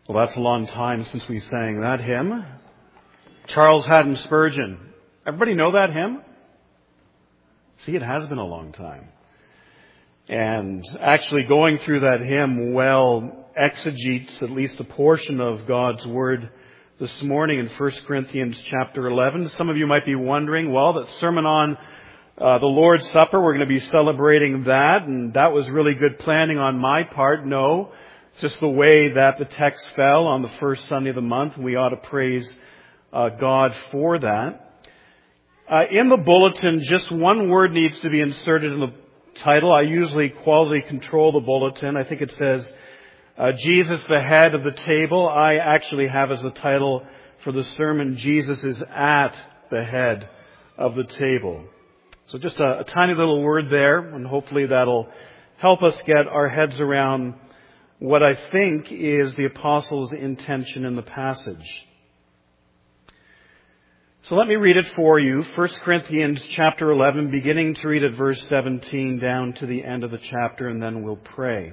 Well, that's a long time since we sang that hymn. Charles Haddon Spurgeon. Everybody know that hymn? See, it has been a long time. And actually going through that hymn exegetes at least a portion of God's Word this morning in 1 Corinthians chapter 11. Some of you might be wondering, well, that sermon on the Lord's Supper, we're going to be celebrating that, and that was really good planning on my part. No, it's just the way that the text fell on the first Sunday of the month, and we ought to praise God for that. In the bulletin, just one word needs to be inserted in the title. I usually quality control the bulletin. I think it says, Jesus the head of the table. I actually have as the title for the sermon, Jesus is at the head of the table. So just a tiny little word there, and hopefully that'll help us get our heads around what I think is the apostle's intention in the passage. So let me read it for you. 1 Corinthians chapter 11, beginning to read at verse 17 down to the end of the chapter, and then we'll pray.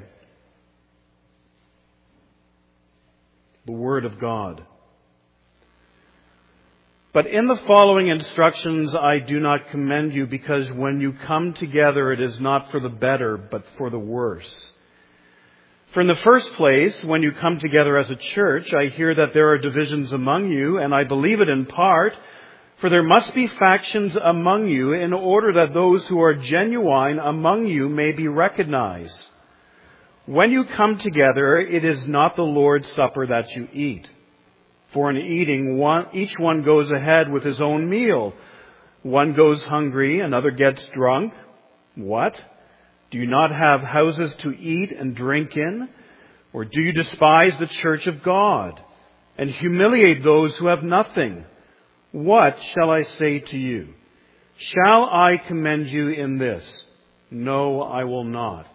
The Word of God. But in the following instructions I do not commend you, because when you come together it is not for the better, but for the worse. For in the first place, when you come together as a church, I hear that there are divisions among you, and I believe it in part, for there must be factions among you in order that those who are genuine among you may be recognized. When you come together, it is not the Lord's Supper that you eat. For in eating, each one goes ahead with his own meal. One goes hungry, another gets drunk. What? Do you not have houses to eat and drink in? Or do you despise the church of God and humiliate those who have nothing? What shall I say to you? Shall I commend you in this? No, I will not.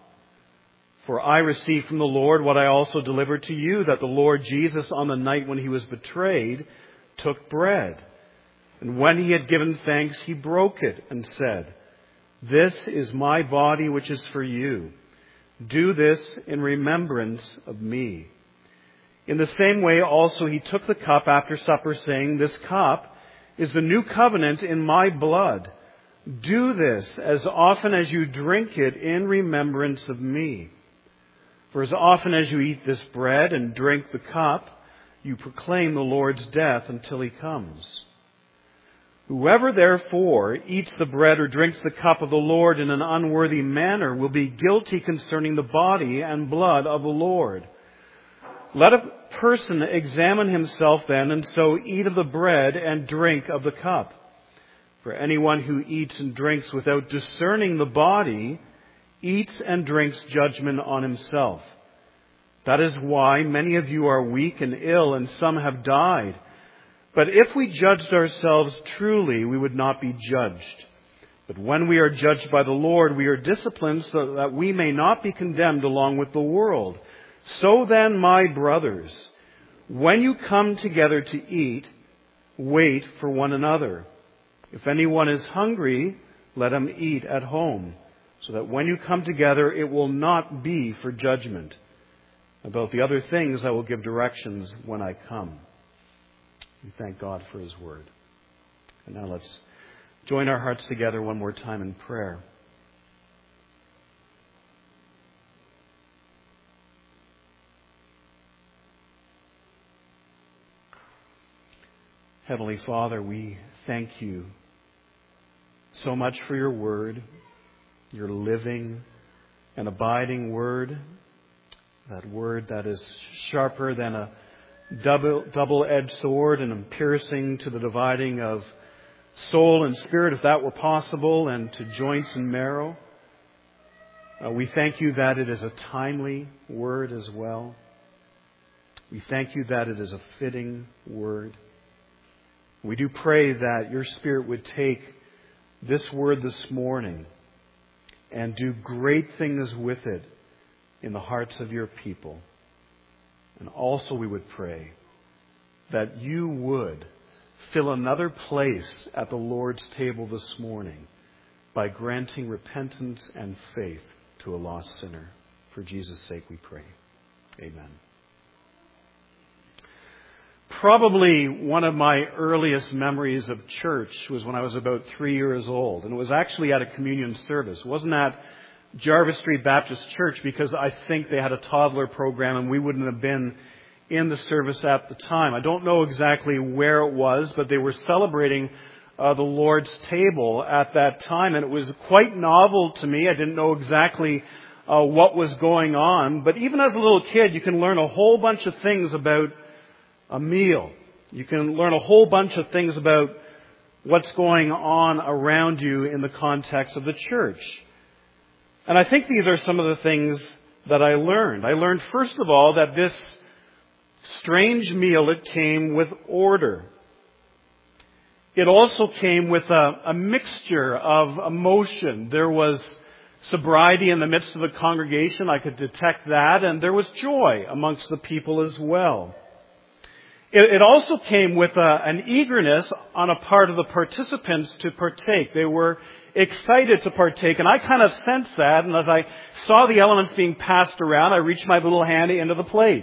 For I received from the Lord what I also delivered to you, that the Lord Jesus, on the night when he was betrayed, took bread. And when he had given thanks, he broke it and said, "This is my body which is for you. Do this in remembrance of me." In the same way also he took the cup after supper, saying, "This cup is the new covenant in my blood. Do this as often as you drink it in remembrance of me. For as often as you eat this bread and drink the cup, you proclaim the Lord's death until he comes. Whoever therefore eats the bread or drinks the cup of the Lord in an unworthy manner will be guilty concerning the body and blood of the Lord. Let a person examine himself then, and so eat of the bread and drink of the cup. For anyone who eats and drinks without discerning the body eats and drinks judgment on himself. That is why many of you are weak and ill, and some have died. But if we judged ourselves truly, we would not be judged. But when we are judged by the Lord, we are disciplined so that we may not be condemned along with the world. So then, my brothers, when you come together to eat, wait for one another. If anyone is hungry, let him eat at home, so that when you come together, it will not be for judgment. About the other things, I will give directions when I come." We thank God for his word. And now let's join our hearts together one more time in prayer. Heavenly Father, we thank you so much for your word, your living and abiding word, that word that is sharper than a double-edged sword and piercing to the dividing of soul and spirit, if that were possible, and to joints and marrow. We thank you that it is a timely word as well. We thank you that it is a fitting word. We do pray that your Spirit would take this word this morning and do great things with it in the hearts of your people. And also we would pray that you would fill another place at the Lord's table this morning by granting repentance and faith to a lost sinner. For Jesus' sake we pray. Amen. Probably one of my earliest memories of church was when I was about 3 years old. And it was actually at a communion service. It wasn't at Jarvis Street Baptist Church because I think they had a toddler program and we wouldn't have been in the service at the time. I don't know exactly where it was, but they were celebrating the Lord's table at that time. And it was quite novel to me. I didn't know exactly what was going on. But even as a little kid, you can learn a whole bunch of things about a meal. You can learn a whole bunch of things about what's going on around you in the context of the church. And I think these are some of the things that I learned. I learned, first of all, that this strange meal, it came with order. It also came with a mixture of emotion. There was sobriety in the midst of the congregation. I could detect that. And there was joy amongst the people as well. It also came with an eagerness on a part of the participants to partake. They were excited to partake, and I kind of sensed that, and as I saw the elements being passed around, I reached my little hand into the plate.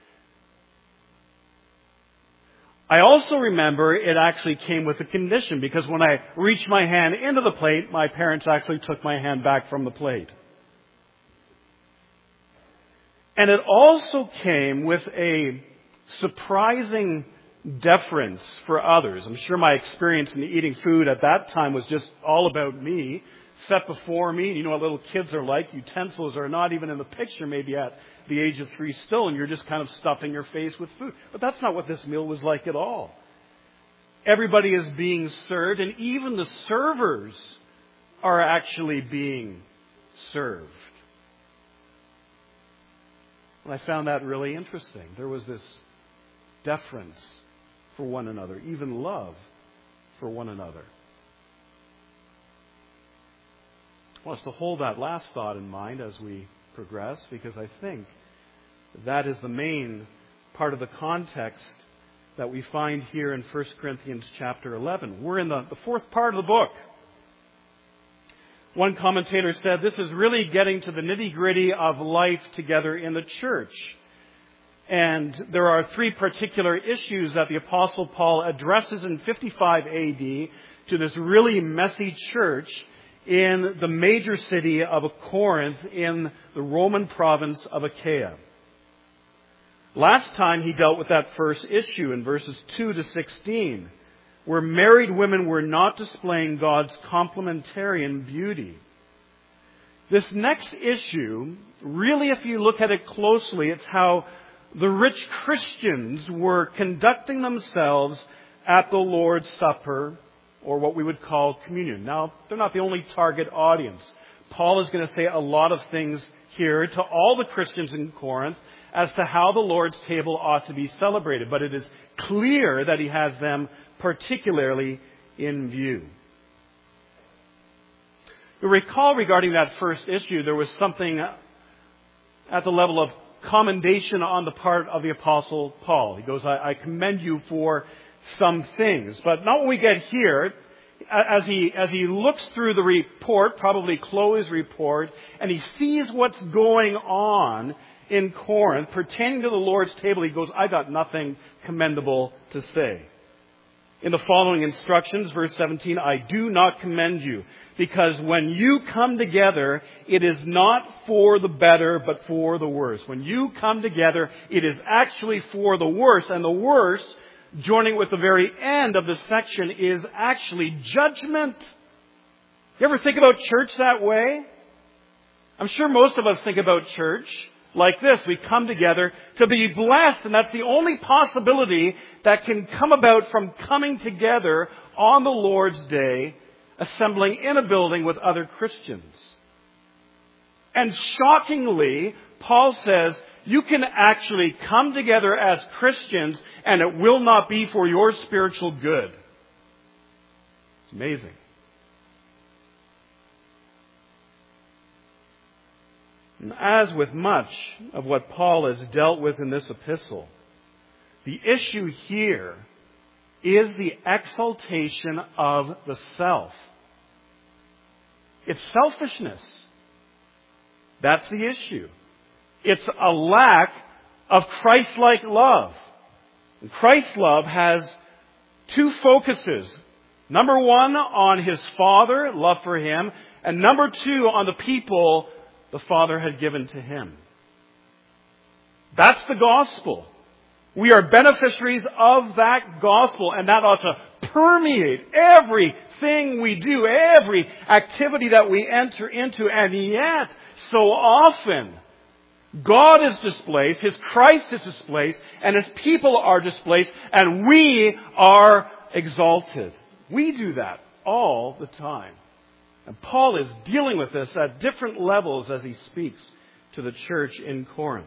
I also remember it actually came with a condition, because when I reached my hand into the plate, my parents actually took my hand back from the plate. And it also came with a surprising deference for others. I'm sure my experience in eating food at that time was just all about me, set before me. You know what little kids are like. Utensils are not even in the picture maybe at the age of 3 still, and you're just kind of stuffing your face with food. But that's not what this meal was like at all. Everybody is being served, and even the servers are actually being served. And I found that really interesting. There was this deference for one another, even love for one another. I want us to hold that last thought in mind as we progress, because I think that is the main part of the context that we find here in 1 Corinthians chapter 11. We're in the fourth part of the book. One commentator said this is really getting to the nitty-gritty of life together in the church. And there are 3 particular issues that the Apostle Paul addresses in 55 AD to this really messy church in the major city of Corinth in the Roman province of Achaia. Last time he dealt with that first issue in verses 2 to 16, where married women were not displaying God's complementarian beauty. This next issue, really if you look at it closely, it's how the rich Christians were conducting themselves at the Lord's Supper, or what we would call communion. Now, they're not the only target audience. Paul is going to say a lot of things here to all the Christians in Corinth as to how the Lord's table ought to be celebrated. But it is clear that he has them particularly in view. You'll recall regarding that first issue, there was something at the level of commendation on the part of the Apostle Paul. He goes, I commend you for some things. But not when we get here. As he looks through the report, probably Chloe's report, and he sees what's going on in Corinth pertaining to the Lord's table, he goes, I got nothing commendable to say. In the following instructions, verse 17, I do not commend you, because when you come together, it is not for the better, but for the worse. When you come together, it is actually for the worse, and the worse, joining with the very end of this section, is actually judgment. You ever think about church that way? I'm sure most of us think about church like this. We come together to be blessed, and that's the only possibility that can come about from coming together on the Lord's Day, assembling in a building with other Christians. And shockingly, Paul says, you can actually come together as Christians and it will not be for your spiritual good. It's amazing. And as with much of what Paul has dealt with in this epistle, the issue here is the exaltation of the self. It's selfishness. That's the issue. It's a lack of Christ-like love. And Christ's love has two focuses. Number one, on His Father, love for Him. And number two, on the people the Father had given to Him. That's the gospel. We are beneficiaries of that gospel, and that ought to permeate everything we do, every activity that we enter into. And yet, so often, God is displaced, His Christ is displaced, and His people are displaced, and we are exalted. We do that all the time. And Paul is dealing with this at different levels as he speaks to the church in Corinth.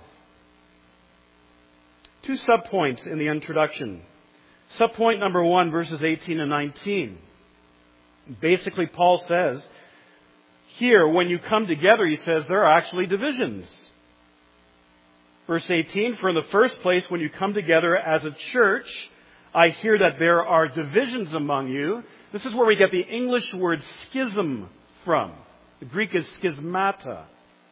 Two subpoints in the introduction. Subpoint number 1, verses 18 and 19. Basically, Paul says, here, when you come together, he says, there are actually divisions. Verse 18, for in the first place, when you come together as a church, I hear that there are divisions among you. This is where we get the English word schism from. The Greek is schismata.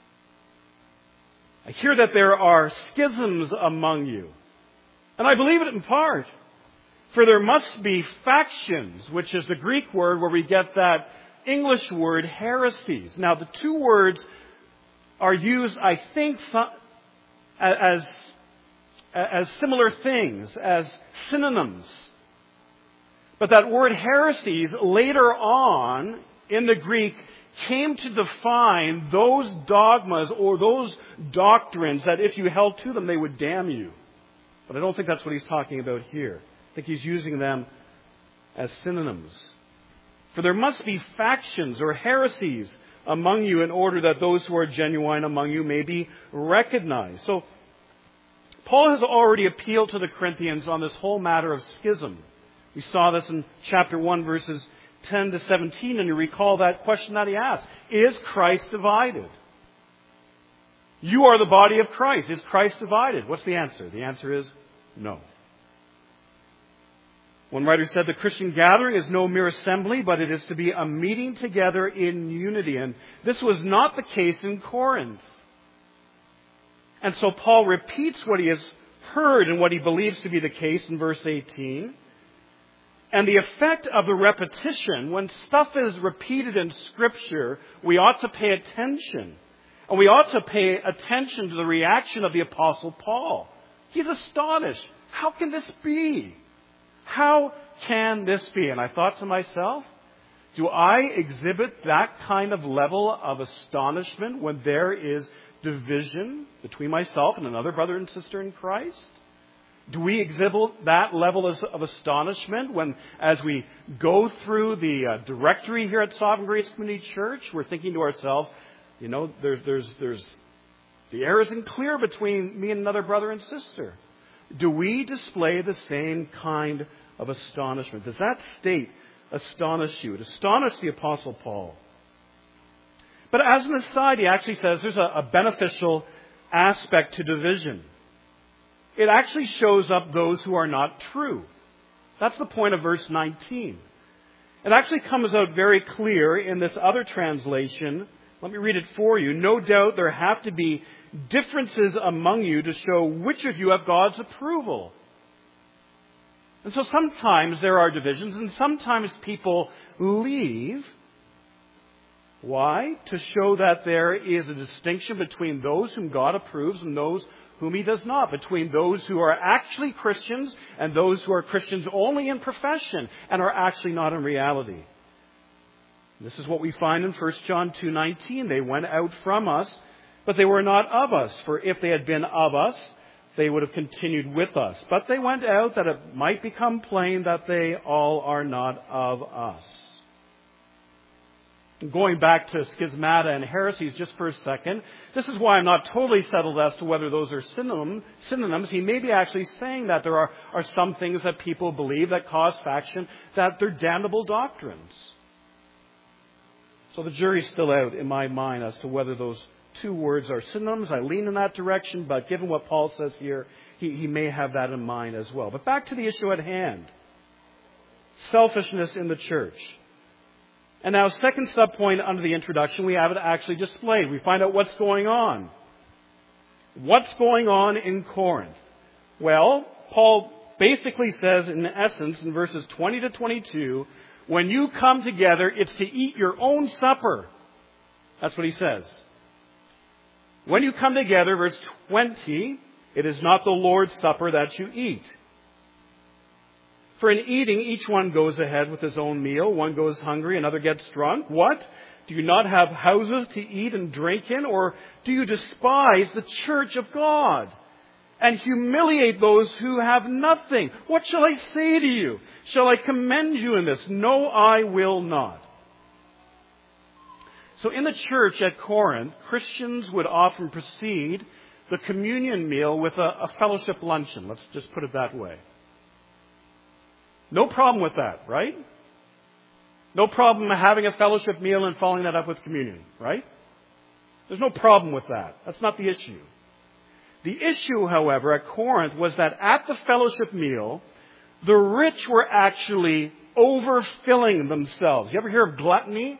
I hear that there are schisms among you. And I believe it in part. For there must be factions, which is the Greek word where we get that English word heresies. Now, the two words are used, I think, as similar things, as synonyms. But that word heresies later on in the Greek came to define those dogmas or those doctrines that if you held to them, they would damn you. But I don't think that's what he's talking about here. I think he's using them as synonyms. For there must be factions or heresies among you in order that those who are genuine among you may be recognized. So, Paul has already appealed to the Corinthians on this whole matter of schism. We saw this in chapter 1, verses 10 to 17, and you recall that question that he asked. Is Christ divided? You are the body of Christ. Is Christ divided? What's the answer? The answer is no. One writer said the Christian gathering is no mere assembly, but it is to be a meeting together in unity. And this was not the case in Corinth. And so Paul repeats what he has heard and what he believes to be the case in verse 18. And the effect of the repetition, when stuff is repeated in Scripture, we ought to pay attention. And we ought to pay attention to the reaction of the Apostle Paul. He's astonished. How can this be? How can this be? And I thought to myself, do I exhibit that kind of level of astonishment when there is division between myself and another brother and sister in Christ? Do we exhibit that level of astonishment when, as we go through the directory here at Sovereign Grace Community Church, we're thinking to ourselves, you know, there's the air isn't clear between me and another brother and sister. Do we display the same kind of astonishment? Does that state astonish you? It astonished the Apostle Paul. But as an aside, he actually says there's a beneficial aspect to division. It actually shows up those who are not true. That's the point of verse 19. It actually comes out very clear in this other translation. Let me read it for you. No doubt there have to be differences among you to show which of you have God's approval. And so sometimes there are divisions, and sometimes people leave. Why? To show that there is a distinction between those whom God approves and those whom He does not. Between those who are actually Christians and those who are Christians only in profession and are actually not in reality. This is what we find in 1 John 2:19. They went out from us, but they were not of us. For if they had been of us, they would have continued with us. But they went out that it might become plain that they all are not of us. Going back to schismata and heresies just for a second, this is why I'm not totally settled as to whether those are synonyms. He may be actually saying that there are some things that people believe that cause faction, that they're damnable doctrines. So the jury's still out in my mind as to whether those two words are synonyms. I lean in that direction, but given what Paul says here, he may have that in mind as well. But back to the issue at hand. Selfishness in the church. And now, second subpoint under the introduction, we have it actually displayed. We find out what's going on. What's going on in Corinth? Well, Paul basically says, in essence, in verses 20 to 22, when you come together, it's to eat your own supper. That's what he says. When you come together, verse 20, it is not the Lord's Supper that you eat. For in eating, each one goes ahead with his own meal. One goes hungry, another gets drunk. What? Do you not have houses to eat and drink in? Or do you despise the church of God and humiliate those who have nothing? What shall I say to you? Shall I commend you in this? No, I will not. So in the church at Corinth, Christians would often precede the communion meal with a fellowship luncheon. Let's just put it that way. No problem with that, right? No problem having a fellowship meal and following that up with communion, right? There's no problem with that. That's not the issue. The issue, however, at Corinth was that at the fellowship meal, the rich were actually overfilling themselves. You ever hear of gluttony?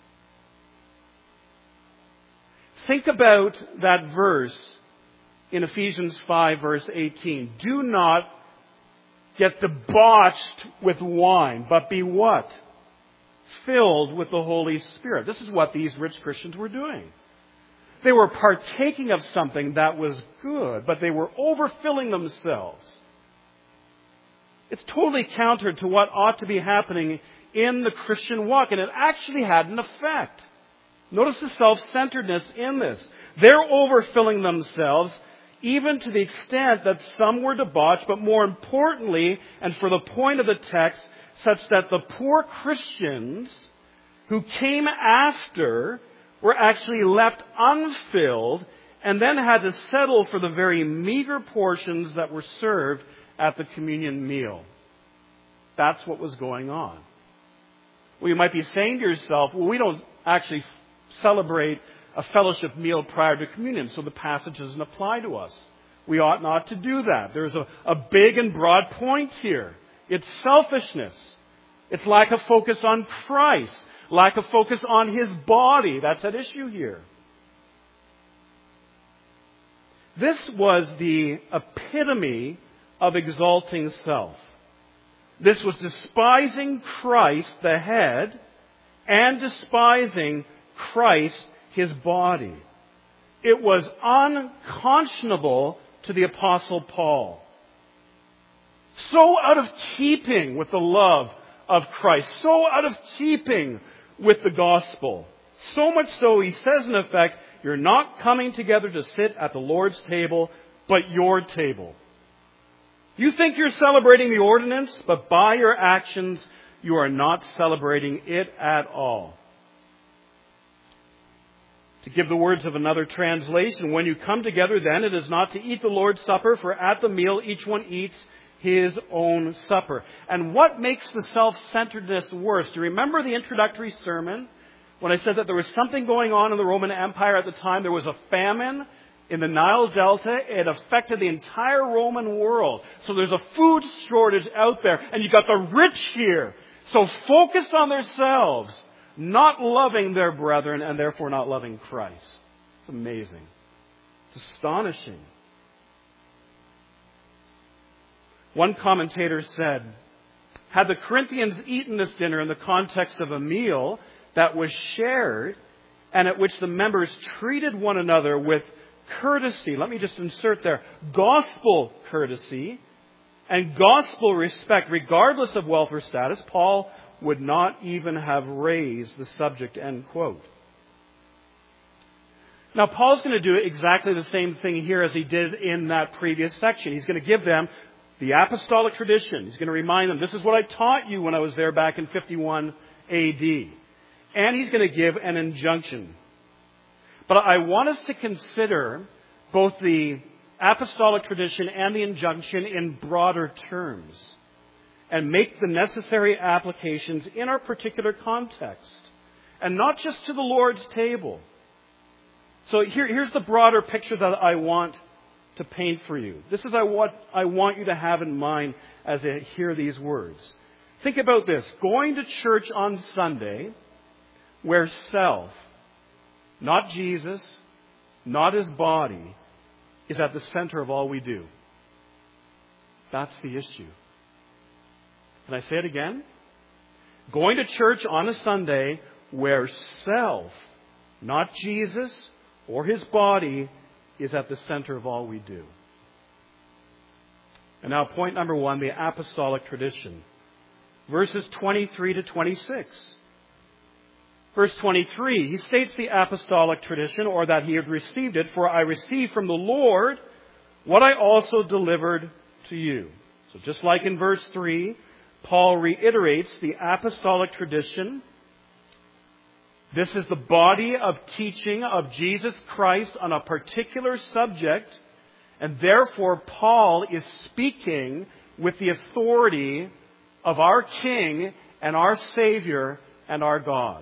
Think about that verse in Ephesians 5, verse 18. Do not get debauched with wine, but be what? Filled with the Holy Spirit. This is what these rich Christians were doing. They were partaking of something that was good, but they were overfilling themselves. It's totally counter to what ought to be happening in the Christian walk, and it actually had an effect. Notice the self-centeredness in this. They're overfilling themselves, even to the extent that some were debauched, but more importantly, and for the point of the text, such that the poor Christians who came after were actually left unfilled and then had to settle for the very meager portions that were served at the communion meal. That's what was going on. Well, you might be saying to yourself, well, we don't actually celebrate a fellowship meal prior to communion, so the passage doesn't apply to us. We ought not to do that. There's a big and broad point here. It's selfishness. It's lack of focus on Christ. Lack of focus on His body. That's at issue here. This was the epitome of exalting self. This was despising Christ, the head, and despising Christ, His body. It was unconscionable to the Apostle Paul. So out of keeping with the love of Christ. So out of keeping with the gospel. So much so, he says in effect, you're not coming together to sit at the Lord's table, but your table. You think you're celebrating the ordinance, but by your actions, you are not celebrating it at all. To give the words of another translation, when you come together, then it is not to eat the Lord's Supper, for at the meal each one eats his own supper. And what makes the self-centeredness worse? Do you remember the introductory sermon when I said that there was something going on in the Roman Empire at the time? There was a famine in the Nile Delta. It affected the entire Roman world. So there's a food shortage out there, and you've got the rich here. So focused on themselves, not loving their brethren, and therefore not loving Christ. It's amazing. It's astonishing. One commentator said, had the Corinthians eaten this dinner in the context of a meal that was shared and at which the members treated one another with courtesy, let me just insert there, gospel courtesy and gospel respect, regardless of wealth or status, Paul would not even have raised the subject, end quote. Now, Paul's going to do exactly the same thing here as he did in that previous section. He's going to give them the apostolic tradition. He's going to remind them, this is what I taught you when I was there back in 51 A.D. And he's going to give an injunction. But I want us to consider both the apostolic tradition and the injunction in broader terms and make the necessary applications in our particular context and not just to the Lord's table. So here's the broader picture that I want to paint for you. This is what I want you to have in mind as I hear these words. Think about this. Going to church on Sunday where self, not Jesus, not His body, is at the center of all we do. That's the issue. Can I say it again? Going to church on a Sunday where self, not Jesus or His body, is at the center of all we do. And now point number 1, the apostolic tradition. Verses 23 to 26. Verse 23, he states the apostolic tradition, or that he had received it, for I received from the Lord what I also delivered to you. So just like in verse 3, Paul reiterates the apostolic tradition. This is the body of teaching of Jesus Christ on a particular subject, and therefore Paul is speaking with the authority of our King and our Savior and our God.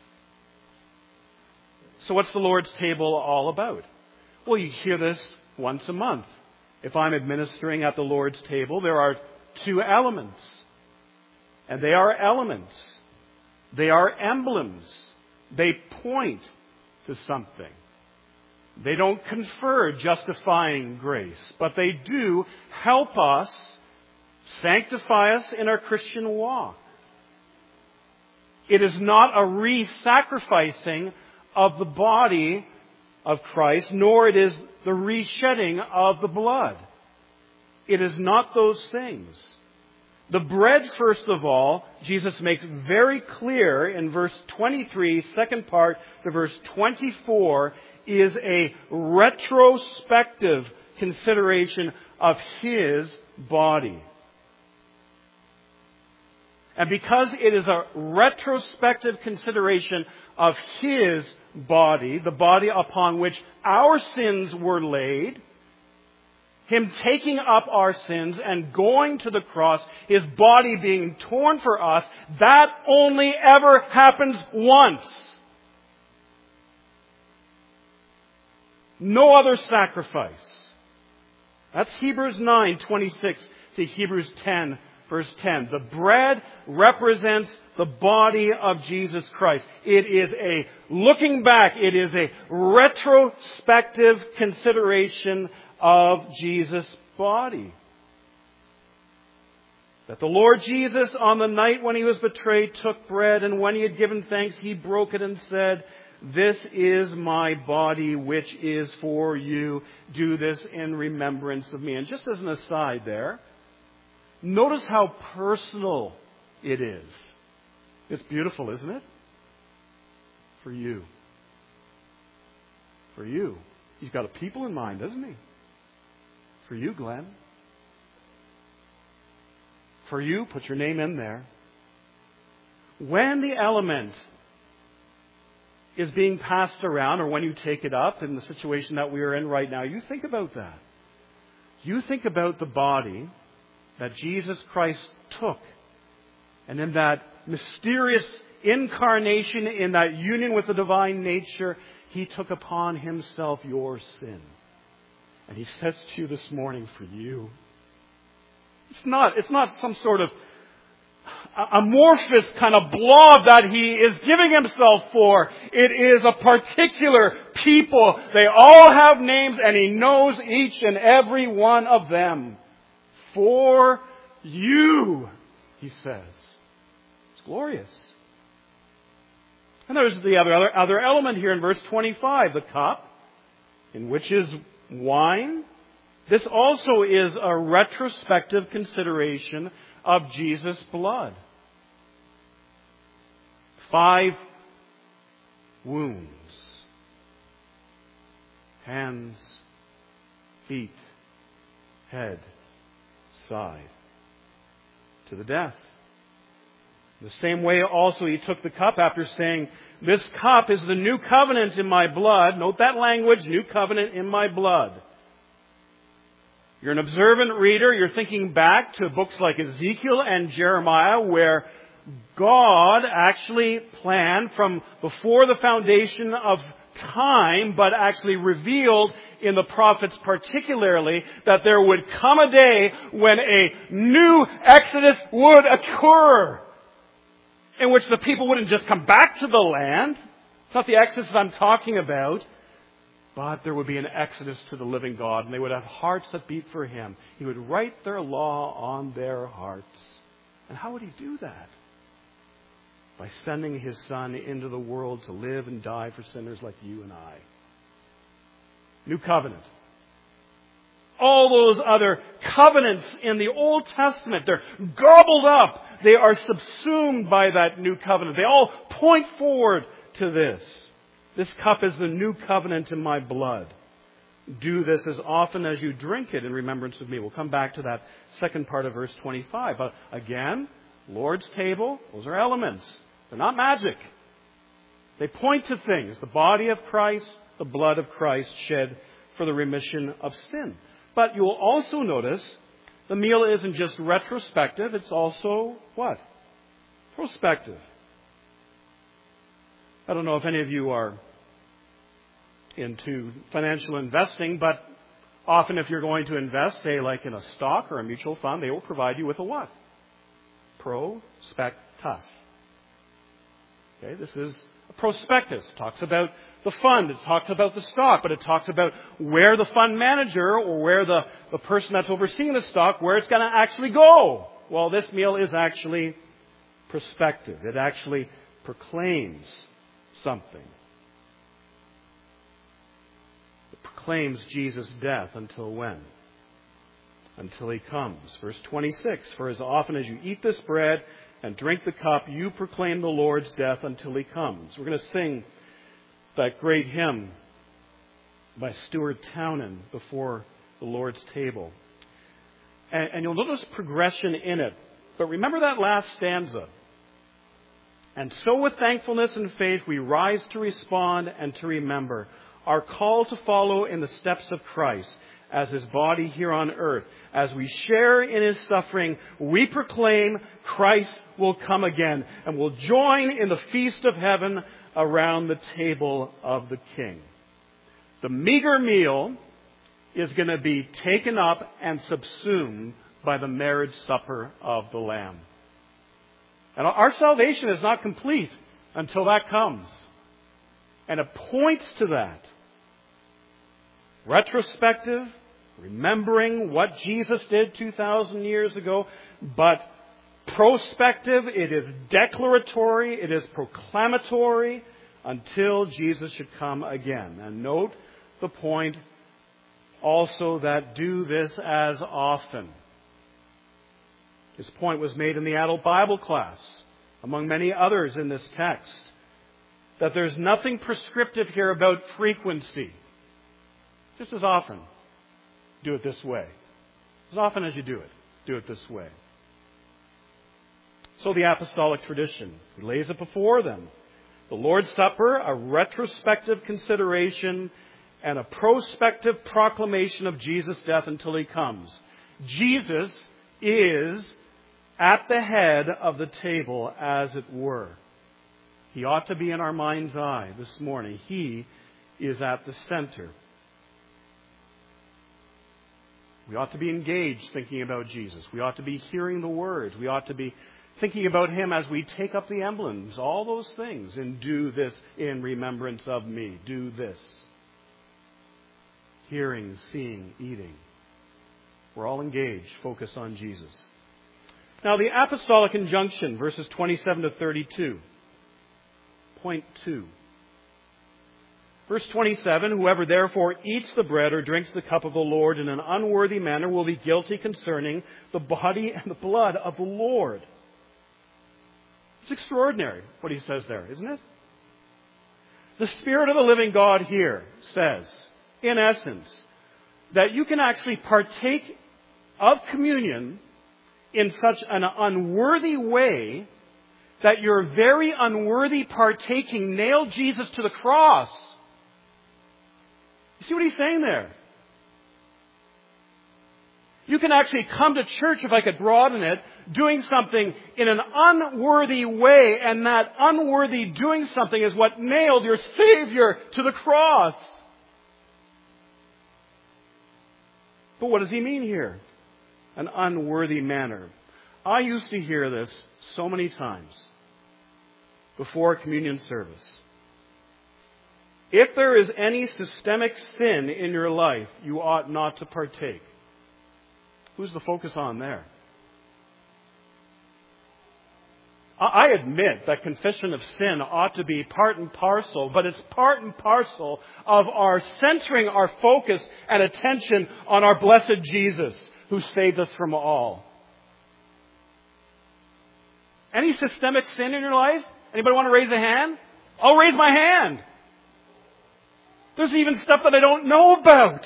So what's the Lord's table all about? Well, you hear this once a month. If I'm administering at the Lord's table, there are 2 elements. And they are elements. They are emblems. They point to something. They don't confer justifying grace, but they do help us, sanctify us in our Christian walk. It is not a re-sacrificing of the body of Christ, nor it is the re-shedding of the blood. It is not those things. The bread, first of all, Jesus makes very clear in verse 23, second part to verse 24, is a retrospective consideration of His body. And because it is a retrospective consideration of His body, the body upon which our sins were laid, Him taking up our sins and going to the cross, His body being torn for us, that only ever happens once. No other sacrifice. That's Hebrews 9:26 to Hebrews 10, verse 10. The bread represents the body of Jesus Christ. It is a looking back, it is a retrospective consideration of Jesus' body. That the Lord Jesus, on the night when He was betrayed, took bread, and when He had given thanks, He broke it and said, "This is my body, which is for you. Do this in remembrance of me." And just as an aside there, notice how personal it is. It's beautiful, isn't it? For you. For you. He's got a people in mind, doesn't He? For you, Glenn. For you, put your name in there. When the element is being passed around, or when you take it up in the situation that we are in right now, you think about that. You think about the body that Jesus Christ took. And in that mysterious incarnation, in that union with the divine nature, He took upon Himself your sin. And He says to you this morning, for you. It's not some sort of amorphous kind of blob that He is giving Himself for. It is a particular people. They all have names, and He knows each and every one of them. For you, He says. It's glorious. And there's the other element here in verse 25, the cup, in which is wine. This also is a retrospective consideration of Jesus' blood. 5 wounds. Hands, feet, head, side. To the death. The same way also He took the cup after saying, "This cup is the new covenant in my blood." Note that language, new covenant in my blood. You're an observant reader. You're thinking back to books like Ezekiel and Jeremiah, where God actually planned from before the foundation of time, but actually revealed in the prophets particularly, that there would come a day when a new Exodus would occur, in which the people wouldn't just come back to the land. It's not the Exodus I'm talking about, But there would be an exodus to the living God, and they would have hearts that beat for Him. He would write their law on their hearts. And how would He do that? By sending His Son into the world to live and die for sinners like you and I. New covenant. All those other covenants in the Old Testament, they're gobbled up. They are subsumed by that new covenant. They all point forward to this. This cup is the new covenant in my blood. Do this as often as you drink it in remembrance of me. We'll come back to that second part of verse 25. But again, Lord's table, those are elements. They're not magic. They point to things. The body of Christ, the blood of Christ shed for the remission of sin. But you will also notice the meal isn't just retrospective, it's also what? Prospective. I don't know if any of you are into financial investing, but often if you're going to invest, say like in a stock or a mutual fund, they will provide you with a what? Prospectus. Okay, this is a prospectus. It talks about the fund, it talks about the stock, but it talks about where the fund manager or where the person that's overseeing the stock, where it's going to actually go. Well, this meal is actually prospective. It actually proclaims something. It proclaims Jesus' death until when? Until He comes. Verse 26, for as often as you eat this bread and drink the cup, you proclaim the Lord's death until He comes. We're going to sing that great hymn by Stuart Townend before the Lord's table. And you'll notice progression in it. But remember that last stanza. And so with thankfulness and faith we rise to respond and to remember our call to follow in the steps of Christ as His body here on earth. As we share in His suffering, we proclaim Christ will come again and will join in the feast of heaven around the table of the King. The meager meal is going to be taken up and subsumed by the marriage supper of the Lamb. And our salvation is not complete until that comes. And it points to that. Retrospective, remembering what Jesus did 2,000 years ago, but prospective, it is declaratory, it is proclamatory until Jesus should come again. And note the point also that do this as often. This point was made in the adult Bible class, among many others in this text, that there's nothing prescriptive here about frequency. Just as often, do it this way. As often as you do it this way. So the apostolic tradition lays it before them. The Lord's Supper, a retrospective consideration and a prospective proclamation of Jesus' death until He comes. Jesus is at the head of the table, as it were. He ought to be in our mind's eye this morning. He is at the center. We ought to be engaged thinking about Jesus. We ought to be hearing the words. We ought to be thinking about Him as we take up the emblems, all those things, and do this in remembrance of me. Do this. Hearing, seeing, eating. We're all engaged. Focus on Jesus. Now, the apostolic injunction, verses 27 to 32. Point 2. Verse 27, whoever therefore eats the bread or drinks the cup of the Lord in an unworthy manner will be guilty concerning the body and the blood of the Lord. It's extraordinary what he says there, isn't it? The Spirit of the living God here says, in essence, that you can actually partake of communion in such an unworthy way that your very unworthy partaking nailed Jesus to the cross. You see what he's saying there? You can actually come to church, if I could broaden it, doing something in an unworthy way, and that unworthy doing something is what nailed your Savior to the cross. But what does he mean here? An unworthy manner. I used to hear this so many times before a communion service. If there is any systemic sin in your life, you ought not to partake. Who's the focus on there? I admit that confession of sin ought to be part and parcel, but it's part and parcel of our centering our focus and attention on our blessed Jesus, who saved us from all. Any systemic sin in your life? Anybody want to raise a hand? I'll raise my hand. There's even stuff that I don't know about.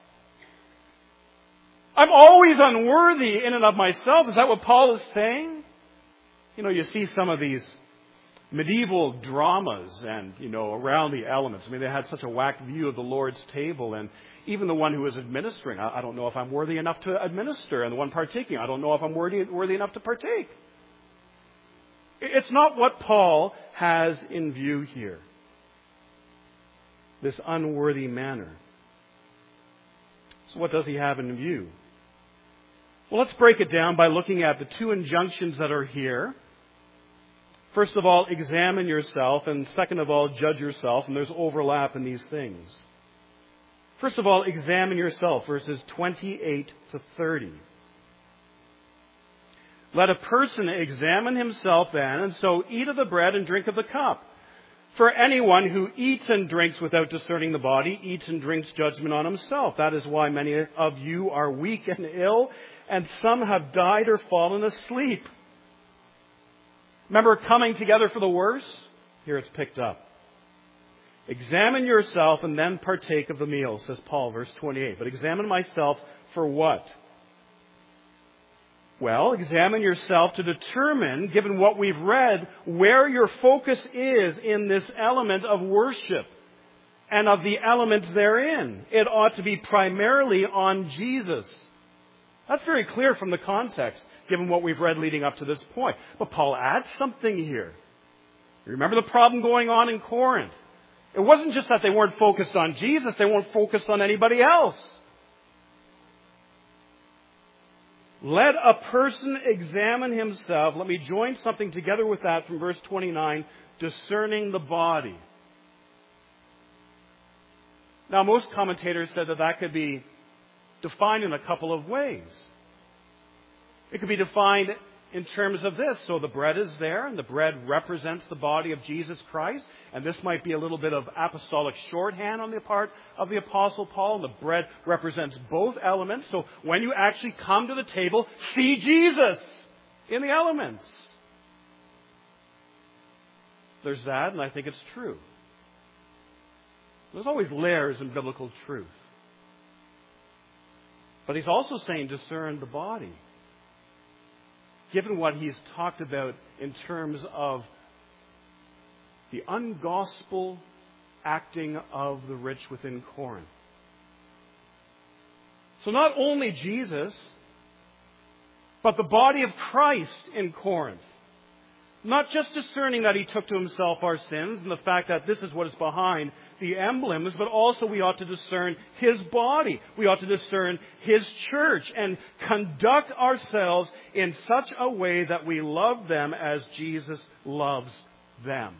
I'm always unworthy in and of myself. Is that what Paul is saying? You know, you see some of these medieval dramas and, around the elements. I mean, they had such a whack view of the Lord's table, and even the one who was administering, I don't know if I'm worthy enough to administer, and the one partaking, I don't know if I'm worthy enough to partake. It's not what Paul has in view here. This unworthy manner. So what does he have in view? Well, let's break it down by looking at the two injunctions that are here. First of all, examine yourself, and second of all, judge yourself, and there's overlap in these things. First of all, examine yourself, verses 28 to 30. Let a person examine himself then, and so eat of the bread and drink of the cup. For anyone who eats and drinks without discerning the body eats and drinks judgment on himself. That is why many of you are weak and ill, and some have died or fallen asleep. Remember coming together for the worse? Here it's picked up. Examine yourself and then partake of the meal, says Paul, verse 28. But examine myself for what? Well, examine yourself to determine, given what we've read, where your focus is in this element of worship and of the elements therein. It ought to be primarily on Jesus. That's very clear from the context, given what we've read leading up to this point. But Paul adds something here. Remember the problem going on in Corinth. It wasn't just that they weren't focused on Jesus, they weren't focused on anybody else. Let a person examine himself. Let me join something together with that from verse 29, discerning the body. Now, most commentators said that could be defined in a couple of ways. It could be defined in terms of this. So the bread is there, and the bread represents the body of Jesus Christ. And this might be a little bit of apostolic shorthand on the part of the Apostle Paul. And the bread represents both elements. So when you actually come to the table, see Jesus in the elements. There's that, and I think it's true. There's always layers in biblical truth. But he's also saying discern the body. Given what he's talked about in terms of the ungospel acting of the rich within Corinth. So not only Jesus, but the body of Christ in Corinth. Not just discerning that he took to himself our sins and the fact that this is what is behind the emblems, but also we ought to discern his body. We ought to discern his church and conduct ourselves in such a way that we love them as Jesus loves them.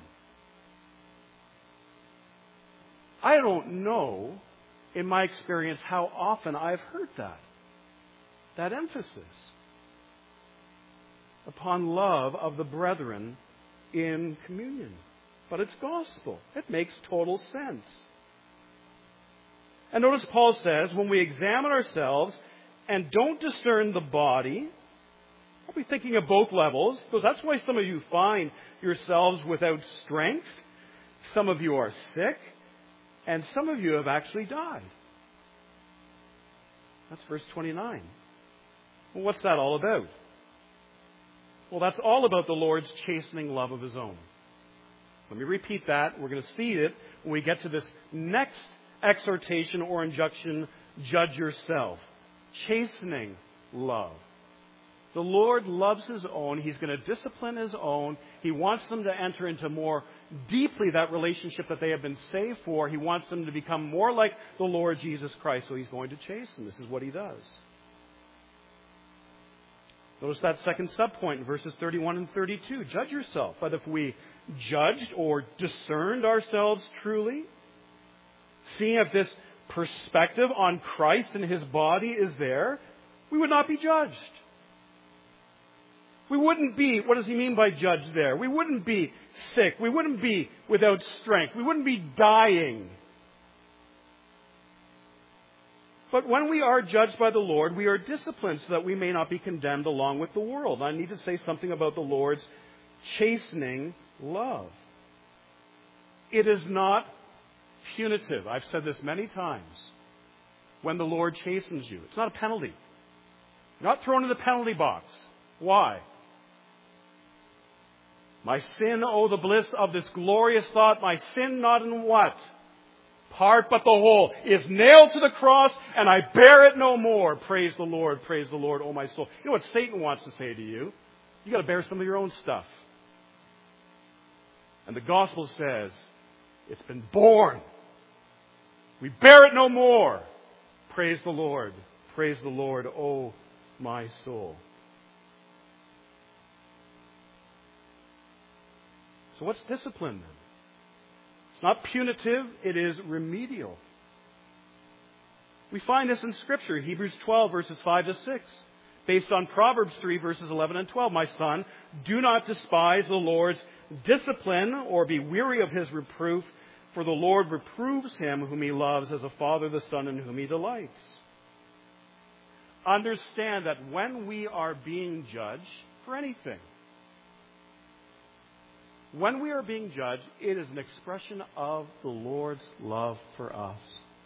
I don't know, in my experience, how often I've heard that emphasis upon love of the brethren in communion. But it's gospel. It makes total sense. And notice Paul says, when we examine ourselves and don't discern the body, I'll be thinking of both levels, because that's why some of you find yourselves without strength. Some of you are sick, and some of you have actually died. That's verse 29. Well, what's that all about? Well, that's all about the Lord's chastening love of his own. Let me repeat that. We're going to see it when we get to this next exhortation or injunction, judge yourself. Chastening love. The Lord loves his own. He's going to discipline his own. He wants them to enter into more deeply that relationship that they have been saved for. He wants them to become more like the Lord Jesus Christ. So he's going to chasten. This is what he does. Notice that second subpoint in verses 31 and 32. Judge yourself. But if we judged or discerned ourselves truly, seeing if this perspective on Christ and His body is there, we would not be judged. We wouldn't be, what does he mean by judged there? We wouldn't be sick. We wouldn't be without strength. We wouldn't be dying. But when we are judged by the Lord, we are disciplined so that we may not be condemned along with the world. I need to say something about the Lord's chastening love. It is not punitive. I've said this many times. When the Lord chastens you, it's not a penalty. You're not thrown in the penalty box. Why? My sin, oh the bliss of this glorious thought, my sin not in what? Part but the whole, is nailed to the cross, and I bear it no more. Praise the Lord, oh my soul. You know what Satan wants to say to you? You got to bear some of your own stuff. And the gospel says, it's been borne. We bear it no more. Praise the Lord, oh my soul. So what's discipline then? It's not punitive, it is remedial. We find this in Scripture, Hebrews 12, verses 5 to 6, based on Proverbs 3, verses 11 and 12. My son, do not despise the Lord's discipline or be weary of His reproof, for the Lord reproves him whom He loves as a father the son in whom He delights. Understand that when we are being judged for anything, when we are being judged, it is an expression of the Lord's love for us.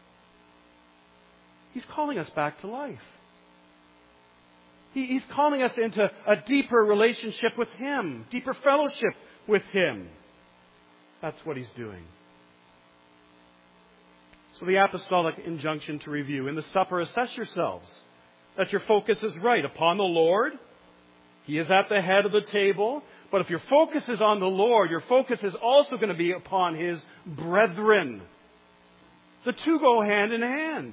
He's calling us back to life. He's calling us into a deeper relationship with Him, deeper fellowship with Him. That's what He's doing. So the apostolic injunction to review. In the supper, assess yourselves that your focus is right upon the Lord. He is at the head of the table. But if your focus is on the Lord, your focus is also going to be upon His brethren. The two go hand in hand.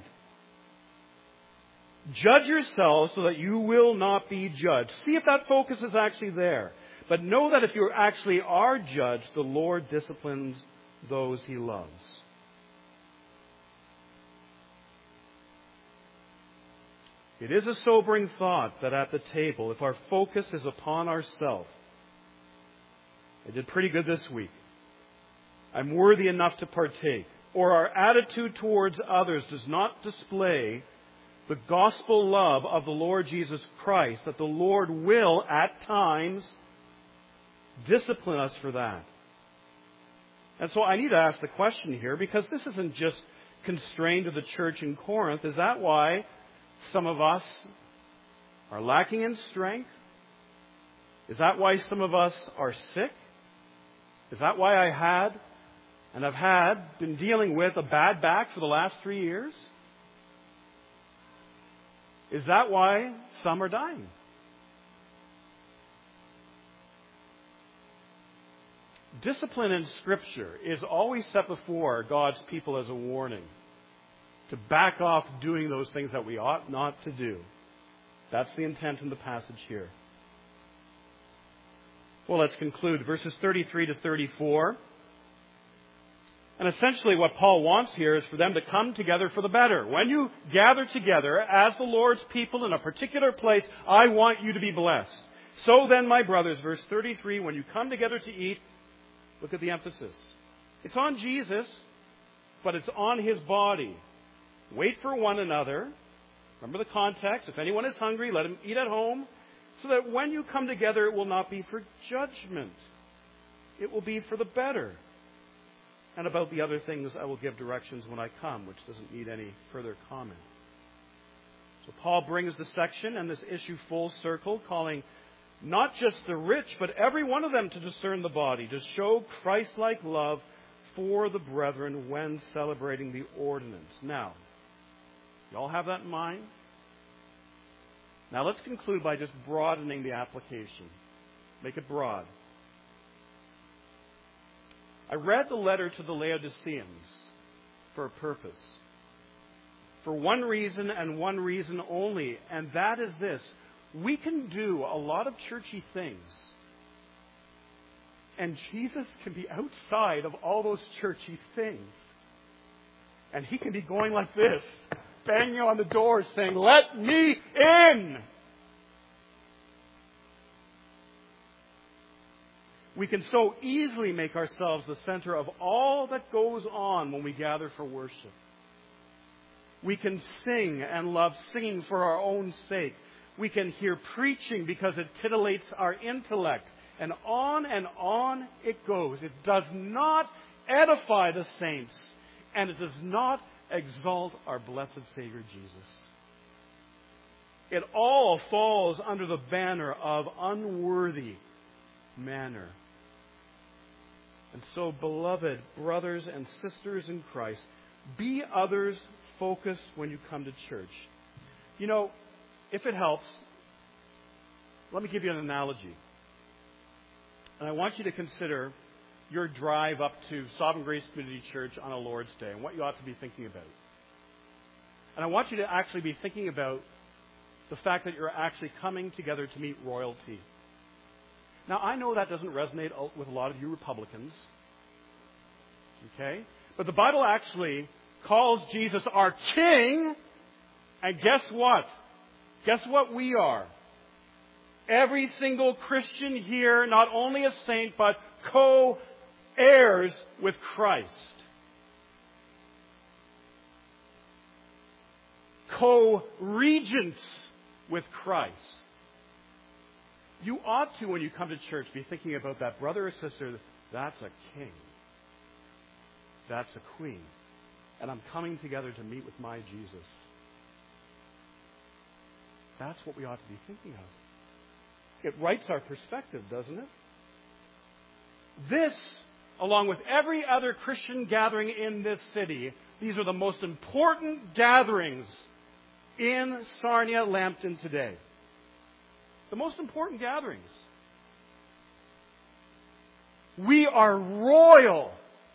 Judge yourselves so that you will not be judged. See if that focus is actually there. But know that if you actually are judged, the Lord disciplines those He loves. It is a sobering thought that at the table, if our focus is upon ourselves, I did pretty good this week, I'm worthy enough to partake, or our attitude towards others does not display the gospel love of the Lord Jesus Christ, that the Lord will, at times, discipline us for that. And so I need to ask the question here, because this isn't just constrained to the church in Corinth. Is that why some of us are lacking in strength? Is that why some of us are sick? Is that why I've been dealing with a bad back for the last 3 years? Is that why some are dying? Discipline in Scripture is always set before God's people as a warning to back off doing those things that we ought not to do. That's the intent in the passage here. Well, let's conclude. Verses 33 to 34. And essentially what Paul wants here is for them to come together for the better. When you gather together as the Lord's people in a particular place, I want you to be blessed. So then, my brothers, verse 33, when you come together to eat, look at the emphasis. It's on Jesus, but it's on His body. Wait for one another. Remember the context. If anyone is hungry, let him eat at home, so that when you come together, it will not be for judgment. It will be for the better. And about the other things, I will give directions when I come, which doesn't need any further comment. So Paul brings the section and this issue full circle, calling not just the rich, but every one of them to discern the body, to show Christ-like love for the brethren when celebrating the ordinance. Now, you all have that in mind? Now let's conclude by just broadening the application. Make it broad. I read the letter to the Laodiceans for a purpose. For one reason and one reason only, and that is this. We can do a lot of churchy things, and Jesus can be outside of all those churchy things. And he can be going like this, banging on the door saying, "Let me in!" We can so easily make ourselves the center of all that goes on when we gather for worship. We can sing and love singing for our own sake. We can hear preaching because it titillates our intellect. And on it goes. It does not edify the saints, and it does not exalt our blessed Savior Jesus. It all falls under the banner of unworthy manner. And so, beloved brothers and sisters in Christ, be others focused when you come to church. You know, if it helps, let me give you an analogy. And I want you to consider your drive up to Sovereign Grace Community Church on a Lord's Day and what you ought to be thinking about. And I want you to actually be thinking about the fact that you're actually coming together to meet royalty. Now, I know that doesn't resonate with a lot of you Republicans. Okay? But the Bible actually calls Jesus our King. And guess what? Guess what we are? Every single Christian here, not only a saint, but co-heirs with Christ. Co-regents with Christ. You ought to, when you come to church, be thinking about that brother or sister. That's a king. That's a queen. And I'm coming together to meet with my Jesus. That's what we ought to be thinking of. It rights our perspective, doesn't it? This, along with every other Christian gathering in this city, these are the most important gatherings in Sarnia Lambton today. The most important gatherings. We are royal.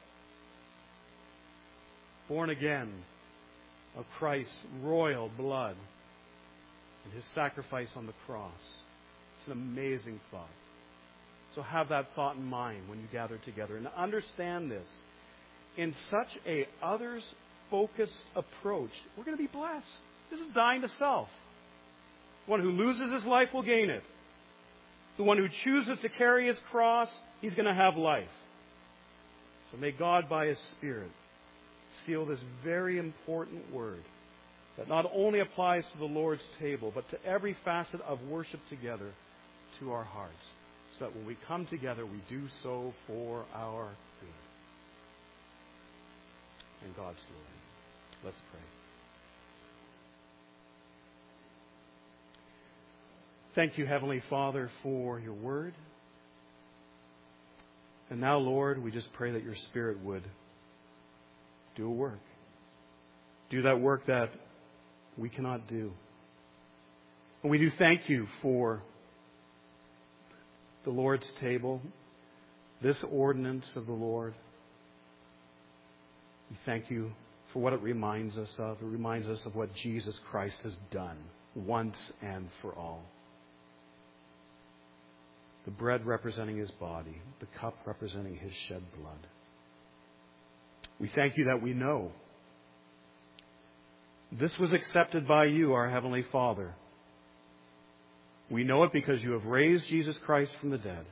Born again of Christ's royal blood and His sacrifice on the cross. It's an amazing thought. So have that thought in mind when you gather together. And understand this. In such a others-focused approach, we're going to be blessed. This is dying to self. The one who loses his life will gain it. The one who chooses to carry his cross, he's going to have life. So may God, by His Spirit, seal this very important word that not only applies to the Lord's table, but to every facet of worship together to our hearts. So that when we come together, we do so for our good. And God's glory. Let's pray. Thank you, Heavenly Father, for your word. And now, Lord, we just pray that your Spirit would do a work. Do that work that we cannot do. And we do thank you for the Lord's table, this ordinance of the Lord. We thank you for what it reminds us of. It reminds us of what Jesus Christ has done once and for all. The bread representing His body, the cup representing His shed blood. We thank you that we know this was accepted by you, our Heavenly Father. We know it because you have raised Jesus Christ from the dead.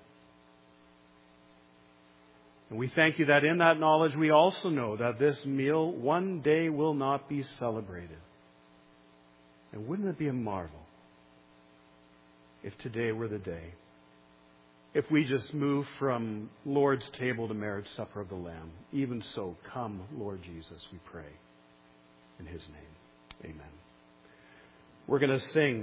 And we thank you that in that knowledge we also know that this meal one day will not be celebrated. And wouldn't it be a marvel if today were the day? If we just move from Lord's table to marriage supper of the Lamb. Even so, come, Lord Jesus, we pray. In His name, amen. We're going to sing.